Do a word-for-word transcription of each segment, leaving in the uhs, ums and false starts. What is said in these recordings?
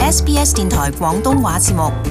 S B S 電台廣東話節目。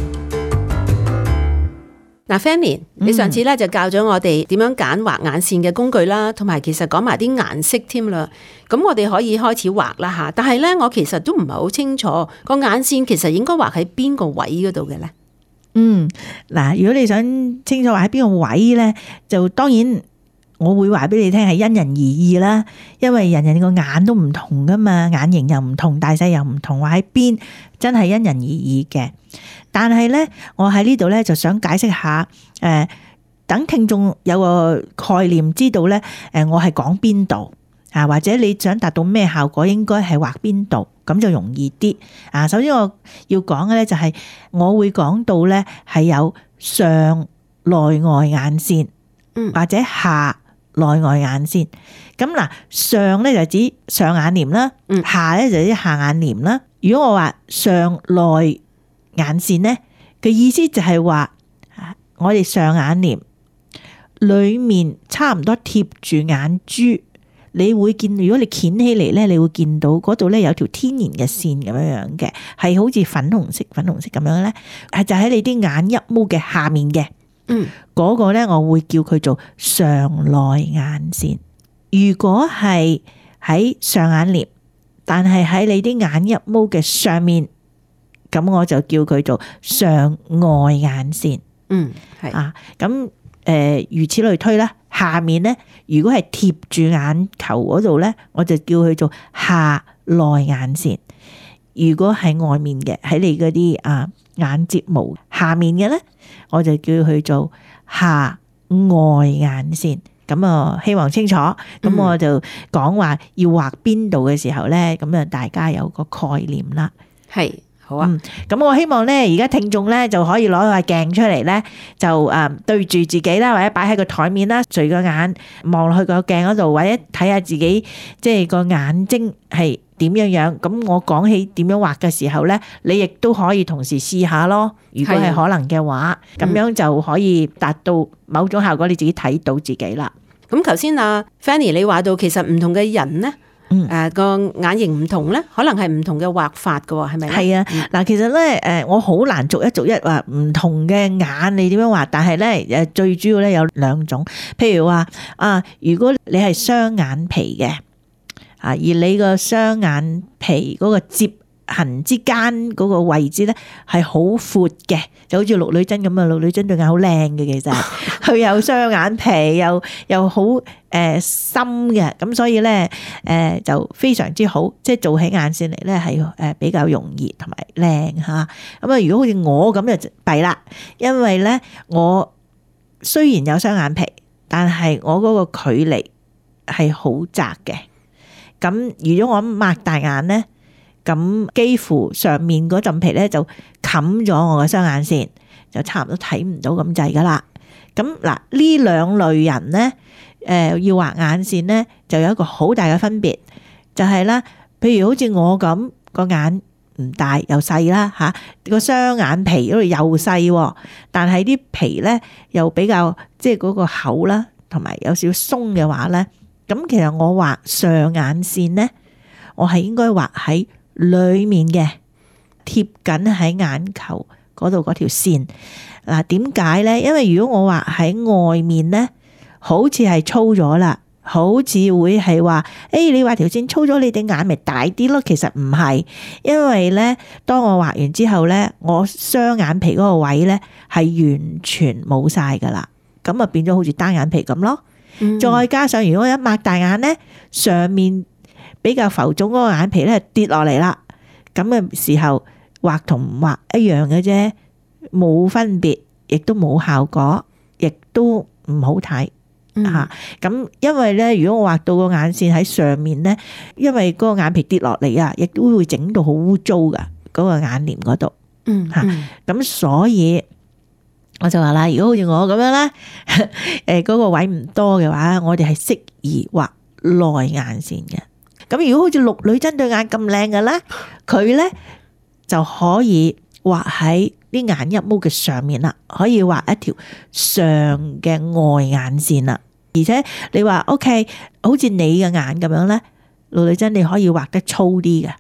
嗱 Fanny， 你上次咧就教咗我哋點樣揀畫眼線嘅工具啦，同埋其實講埋啲顏色添啦。咁我哋可以開始畫啦吓，但係咧我其實都唔係好清楚個眼線其實應該畫喺邊個位嗰度嘅咧。 嗯，嗱，如果你想清楚畫喺邊個位咧，就當然我會話俾你聽係因人而異啦，因為人人個眼都唔同噶嘛，眼型又唔同，大細又唔同，畫喺邊真係因人而異嘅。但係咧，我喺呢度咧就想解釋下，誒、呃，等聽眾有個概念，知道咧，誒、呃，我係講邊度啊，或者你想達到咩效果，應該係畫邊度，咁就容易啲啊。首先我要講嘅咧就係，我會講到咧係有上內外眼線，嗯，或者下內外眼線。咁嗱，上咧就指上眼簾啦，嗯，下咧就指下眼簾啦。如果我話上內眼線咧嘅意思就係話，我哋上眼簾裏面差唔多貼住眼珠，你會見，如果你掀起嚟咧，你會見到嗰度咧有條天然嘅線咁樣樣嘅，係好似粉紅色、粉紅色咁樣咧，係就喺你啲眼一毛嘅下面嘅。嗯，嗰個咧我會叫佢做上內眼線。如果係喺上眼簾，但係喺你啲眼一毛嘅上面，咁我就叫佢做上外眼線。嗯，係啊，咁誒、呃，如此類推啦。下面咧，如果係貼住眼球嗰度咧，我就叫佢做下內眼線。如果係外面嘅，喺你嗰啲啊眼睫毛下面嘅咧，我就叫佢做下外眼線。咁啊，希望清楚。咁我就講話要畫邊度嘅時候咧，咁啊大家有個概念啦。係。好啊，咁、嗯、我希望咧，而家聽眾咧就可以攞塊鏡出嚟咧，就誒對住自己啦，或者擺喺個台面啦，隨個眼望落去個鏡嗰度，或者睇下自己即係個眼睛係點樣樣。咁我講起點樣畫嘅時候咧，你亦都可以同時試下咯。如果係可能嘅話，咁樣就可以達到某種效果，你自己睇到自己啦。 咁頭先阿 Fanny 你話到，其實唔同嘅人咧。嗯，誒個眼型唔同咧，可能係唔同嘅畫法噶，係咪？ 係啊，嗱，其實咧，誒，我好難逐一逐一話唔同嘅眼你點樣畫，但係咧，誒，最主要咧有兩種，譬如話啊，如果你係雙眼皮嘅，啊，而你個雙眼皮嗰個接痕之間嗰個位置咧係好闊嘅，就好似陸女真咁啊！陸女真對眼好靚嘅，其實佢有雙眼皮，又又好誒深嘅，咁所以咧誒就非常之好，即係做起眼線嚟咧係誒比較容易同埋靚嚇。咁啊，如果好似我咁就弊啦，因為咧我雖然有雙眼皮，但係我嗰個距離係好窄嘅。咁如果我擘大眼咧，咁幾乎上面嗰陣皮咧就冚咗我嘅雙眼線，就差唔多睇唔到咁滯噶啦。咁嗱，呢兩類人咧，誒要畫眼線咧，就有一個好大嘅分別，就係啦，譬如好似我咁個眼唔大又細啦嚇，個雙眼皮嗰度又細，但係啲皮咧又比較即係嗰個厚啦，同埋有少少鬆嘅話咧，咁其實我畫上眼線咧，我係應該畫喺裏面嘅，貼緊喺眼球嗰度嗰條線。嗱，點解咧？因為如果我畫喺外面咧，好似係粗咗啦，好似會係話，誒、欸，你畫條線粗咗，你哋眼咪大啲咯。其實唔係，因為咧，當我畫完之後咧，我雙眼皮嗰個位咧係完全冇晒噶啦，咁啊變咗好似單眼皮咁咯。嗯、再加上如果我一擘大眼咧，上面比較浮腫嗰個眼皮咧跌落嚟啦，咁嘅時候畫同唔畫一樣嘅啫，冇分別，亦都冇效果，亦都唔好睇吓。咁、嗯啊、因為咧，如果我畫到個眼線喺上面咧，因為嗰個眼皮跌落嚟啊，亦都會整到好污糟噶嗰個眼簾嗰度。嗯吓，咁、啊、所以我就話啦，如果好似我咁樣咧，誒、那、嗰個位唔多嘅話，我哋係適宜畫內眼線嘅。咁如果好似陸女真對眼咁靚嘅咧，佢咧就可以畫喺啲眼一毛嘅上面啦，可以畫一條上嘅外眼線啦。而且你話 OK， 好似你嘅眼咁樣咧，陸女真你可以畫得粗啲嘅，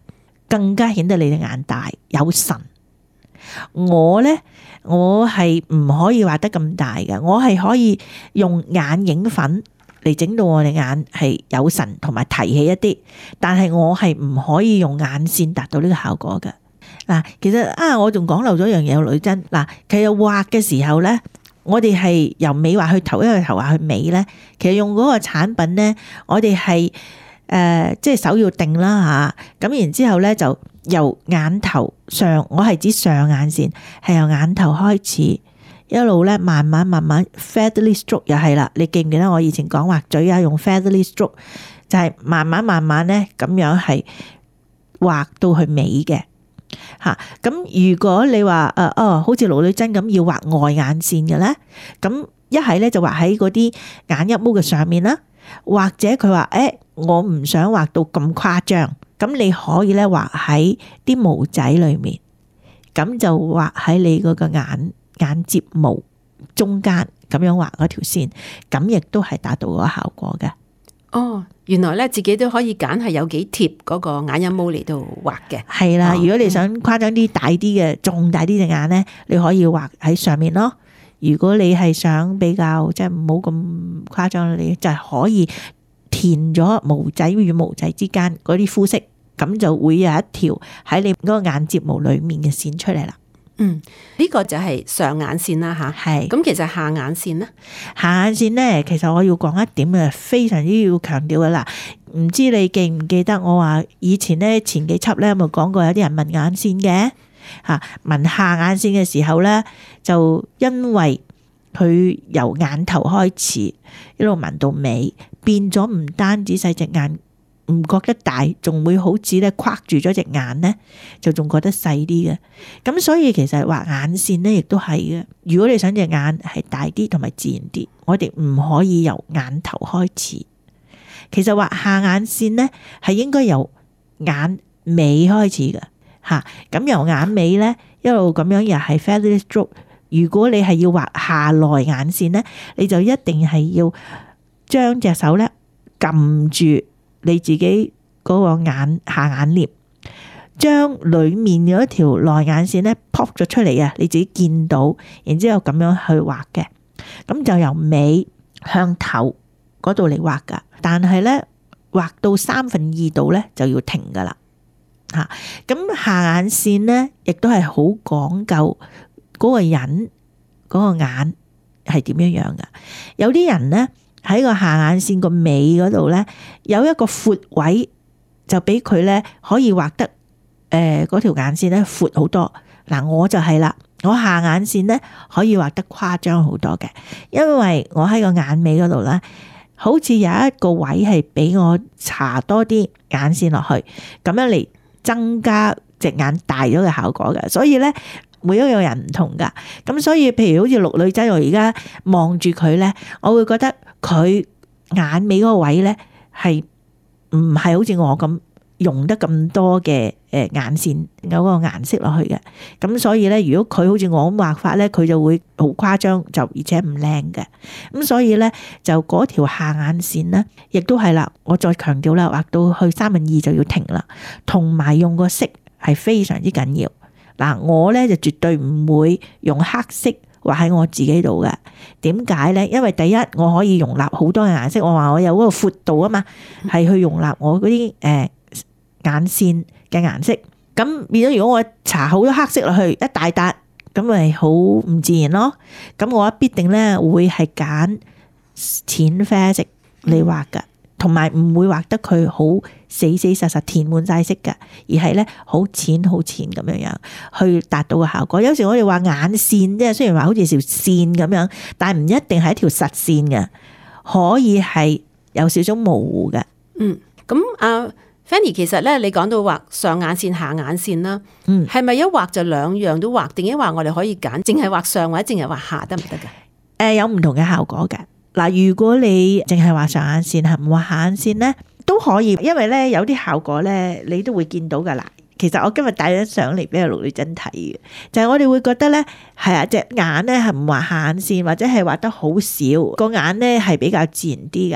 更加顯得你隻眼大有神。我咧，我係唔可以畫得咁大嘅，我係可以用眼影粉嚟整到我哋眼係有神同埋提起一啲，但係我係唔可以用眼線達到呢個效果嘅。嗱，其實啊，我仲講漏咗一樣嘢，女真嗱，其實畫嘅時候咧，我哋係由尾畫去頭，一個頭畫去尾咧，其實用嗰個產品咧，我哋係誒即係手要定啦嚇，咁然之後咧就由眼頭上，我係指上眼線，係由眼頭開始一路咧慢慢慢慢 featherly stroke 又係啦，你記唔記得我以前講畫嘴啊，用 featherly stroke 就係慢慢慢慢咧咁樣係畫到去尾嘅嚇。咁如果你話誒哦，好似盧女真咁要畫外眼線嘅咧，咁一係咧就畫喺嗰啲眼一毛嘅上面啦，或者佢話誒我唔想畫到咁誇張，咁你可以咧畫喺啲毛仔裏面，咁就畫喺你嗰個眼眼睫毛中間咁樣畫嗰條線，咁亦都係達到嗰個效果嘅。 哦，原來咧自己都可以揀係有幾貼嗰個眼影毛嚟到畫嘅。 係啦， 哦、 如果你想誇張啲大啲嘅，仲大啲隻眼咧，你可以畫喺上面咯。如果你係想比較即係唔好咁誇張，你就係可以填咗毛仔與毛仔之間嗰啲膚色，咁就會有一條喺你嗰個眼睫毛裏面嘅線出嚟啦。 嗯，呢、這個就係上眼線啦吓，係。咁其實下眼線咧， 下眼線咧，其實我要講一點嘅，非常之要強調嘅啦。唔知你記唔記得我話以前咧前幾輯咧有冇講過有啲人紋眼線嘅吓，紋下眼線嘅時候咧，就因為佢由眼頭開始一路紋到尾，變咗唔單止細隻眼唔覺得大，仲會好似咧框住咗隻眼咧，就仲覺得細啲嘅。咁所以其實畫眼線咧，亦都係嘅。如果你想隻眼係大啲同埋自然啲，我哋唔可以由眼頭開始。其實畫下眼線咧，係應該由眼尾開始嘅吓。咁由眼尾咧一路咁樣又係 feather stroke。如果你係要畫下內眼線咧，你就一定係要將隻手咧撳住你自己嗰個眼下眼簾，將裏面嗰條內眼線咧 pop 咗出嚟啊！你自己見到，然之後咁樣去畫嘅，咁就由尾向頭嗰度嚟畫噶。但係咧畫到三分二度咧就要停噶啦吓。咁下眼線咧亦都係好講究嗰個人嗰個眼係點樣樣噶。有啲人咧喺個下眼線個尾嗰度咧，有一個闊位，就俾佢咧可以畫得誒嗰條眼線咧闊好多。嗱，我就係啦，我下眼線咧可以畫得誇張好多嘅，因為我喺個眼尾嗰度咧，好似有一個位係俾我搽多啲眼線落去，咁樣嚟增加隻眼大咗嘅效果嘅。所以咧，每一個人唔同噶。咁所以，譬如好似陸女仔，我而家望住佢咧，我會覺得佢眼尾嗰個位咧係唔係好似我咁用得咁多嘅誒眼線有嗰個顏色落去嘅。咁所以咧，如果佢好似我咁畫法咧，佢就會好誇張，就而且唔靚嘅。咁所以咧，就嗰條下眼線咧，亦都係啦。我再強調啦，畫到去三分二就要停啦，同埋用個色係非常之緊要。嗱，我咧就絕對唔會用黑色畫喺我自己度嘅。點解咧？因為第一，我可以容納好多嘅顏色。我話我有嗰個闊度啊嘛，係去容納我嗰啲誒眼線嘅顏色。咁變咗，如果我搽好多黑色落去一大笪，咁咪好唔自然咯。咁我必定咧會係揀淺啡色嚟畫噶，同埋唔會畫得佢好死死實實填滿晒色嘅，而係咧好淺好淺咁樣樣去達到個效果。有時我哋話眼線，即係雖然話好似條線咁樣，但係唔一定係一條實線嘅，可以係有少少模糊嘅。 嗯，咁啊 Fanny 其實咧，你講到畫上眼線、下眼線啦，嗯，係咪一畫就兩樣都畫，定係話我哋可以揀淨係畫上或者淨係畫下得唔得㗎？誒、 呃，有唔同嘅效果嘅。嗱，如果你淨係畫上眼線，係唔畫下眼線咧，都可以，因為咧有啲效果咧，你都會見到噶啦。其實我今日帶咗相嚟俾阿陸女真睇嘅，就係、是、我哋會覺得咧，係啊，隻眼咧係唔畫下眼線，或者係畫得好少，個眼咧係比較自然啲嘅，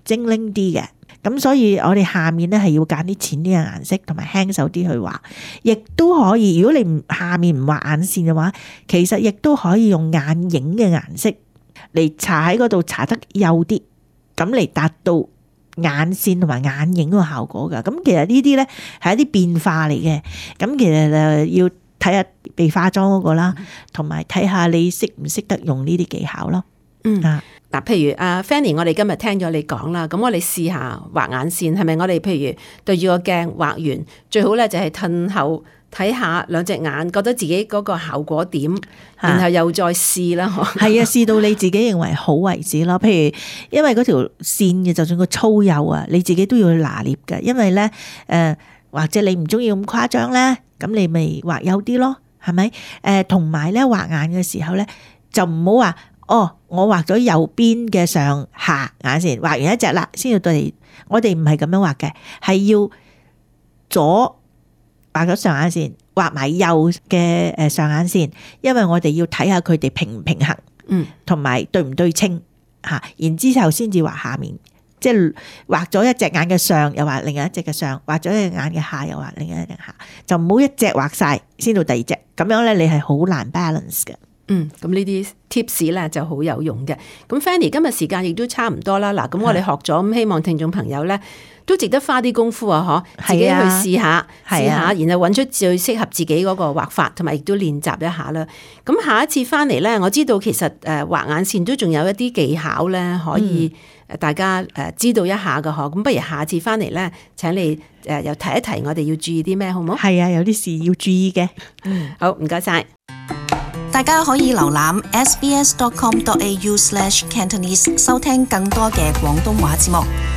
精靈啲嘅。咁所以我哋下面咧係要揀啲淺啲嘅顏色，同埋輕手啲去畫，亦都可以。如果你唔下面唔畫眼線嘅話，其實亦都可以用眼影嘅顏色嚟搽喺嗰度，搽得幼啲，咁嚟達到眼線同埋眼影個效果噶。咁其實呢啲咧係一啲變化嚟嘅。咁其實誒要睇下被化妝嗰個啦，同埋睇下你識唔識得用呢啲技巧咯。 嗯啊。 嗱，譬如阿 Fanny，我哋今日聽咗你講啦，咁我哋試下畫眼線，係咪我哋譬如對住個鏡畫完，最好咧就係褪後睇下兩隻眼，覺得自己嗰個效果點，然後又再試啦。 係啊，試到你自己認為好為止咯。譬如因為嗰條線嘅，就算個粗幼啊，你自己都要去拿捏嘅。因為咧，誒、呃、或者你唔中意咁誇張咧，咁你咪畫幼啲咯，係咪？誒同埋咧畫眼嘅時候咧，就唔好話。哦，我畫咗右邊嘅上下眼線，畫完一隻啦，先要對。我哋唔係咁樣畫嘅，係要左畫咗上眼線，畫埋右嘅誒上眼線，因為我哋要睇下佢哋平唔平衡，嗯，同埋對唔對稱吓，然之後先至畫下面，即係畫咗一隻眼嘅上，又畫另一隻嘅上，畫咗一隻眼嘅下，又畫另一隻下，就唔好一隻畫晒先到第二隻，咁樣咧你係好難 balance 嘅。 嗯，咁呢啲 tips 咧就好有用嘅。咁 Fanny 今日時間亦都差唔多啦。嗱，咁我哋學咗，咁希望聽眾朋友咧都值得花啲功夫啊，嗬，自己去試下，試下，然後揾出最適合自己嗰個畫法，同埋亦都練習一下啦。咁下一次翻嚟咧，我知道其實誒畫眼線都仲有一啲技巧咧，可以誒大家誒知道一下噶，嗬。咁不如下次翻嚟咧，請你誒又提一提我哋要注意啲咩，好唔好？ 係啊，有啲事要注意嘅。 嗯，好，唔該晒。 大家可以瀏覽 s b s dot com dot a u slash cantonese 收聽更多嘅廣東話節目。